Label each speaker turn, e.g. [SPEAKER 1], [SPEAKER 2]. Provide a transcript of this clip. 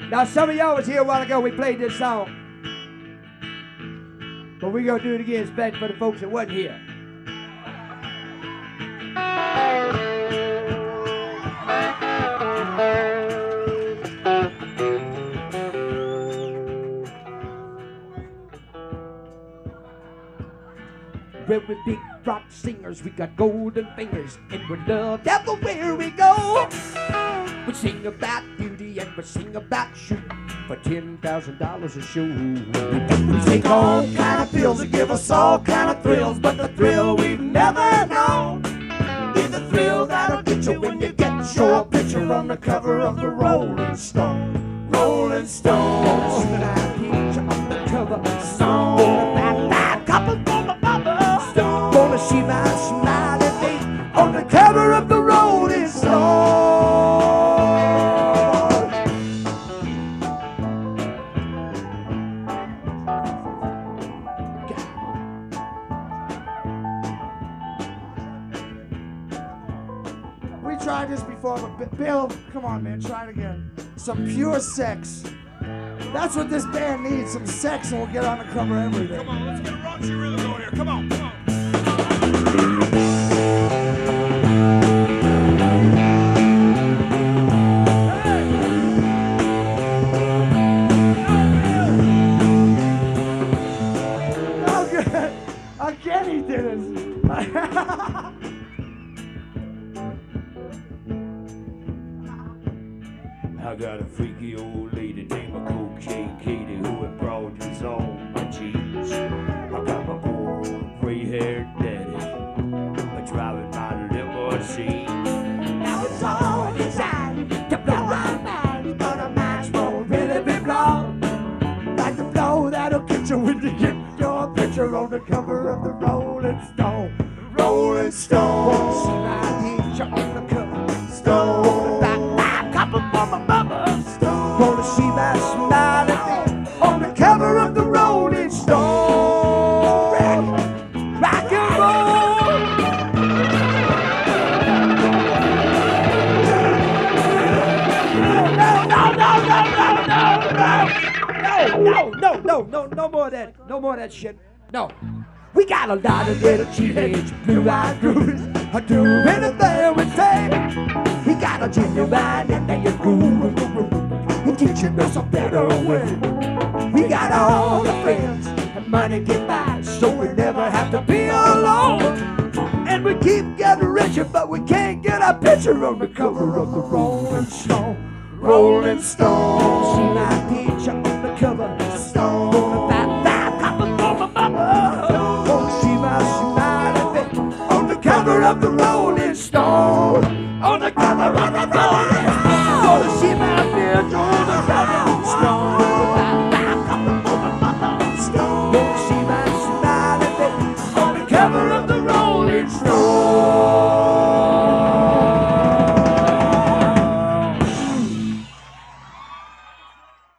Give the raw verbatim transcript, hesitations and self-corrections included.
[SPEAKER 1] Now, some of y'all was here a while ago. We played this song. But we're going to do it again, especially for the folks that wasn't here. Very big rock singers, we got golden fingers, and we're loved everywhere we go. We sing about beauty and we sing about shooting for ten thousand dollars a show. We take all kind of pills that give us all kind of thrills, but the thrill we've never known is the thrill that'll get you when you get your picture on the cover of the Rolling Stone. Rolling Stone. I get you on the cover of Stone. That couple for my mama. Gonna see my smiling face on the cover of the Rolling Stone.
[SPEAKER 2] We tried this before, but Bill, come on, man, try it again. Some pure sex. That's what this band needs, some sex, and we'll get on the cover every day.
[SPEAKER 3] Come on, let's get a raunchy rhythm going here. Come on, come on.
[SPEAKER 2] Again he did it.
[SPEAKER 4] I got a freaky old lady named a Cocaine Katie who embroiders on my jeans. I got my poor old gray-haired daddy a driving my limousine.
[SPEAKER 1] Now it's all designed to blow our minds, but our minds won't really be blown. Like the blow that'll get you when you get your picture on the cover of the Rolling Stone. Rolling Stone. Wanna see my picture on the cover. Stone. That five couple for my mama. Stone. Wanna see my smiling face on the cover of the Rolling Stone. Rock, rock and roll. No, no, no, no, no, no, no, no, no, no, no more of that, no more of that shit. No. We got a lot of little teenage blue-eyed groupies who do anything we say. We got a genuine Indian guru who teaching us a better way. We got all the friends and money get by, so we never have to be alone. And we keep getting richer, but we can't get our picture on the cover of the Rolling Stone. Rolling Stone. See my picture on the cover. Stone. Gonna buy five coppers for my mama. Gonna see my smiling face on the cover of the Rolling Stone. On the cover of the Rolling Stone. Gonna see my picture on the Rolling Stone. Gonna buy five coppers for my mama. Stone. Gonna see my smiling face on the cover of the Rolling Stone.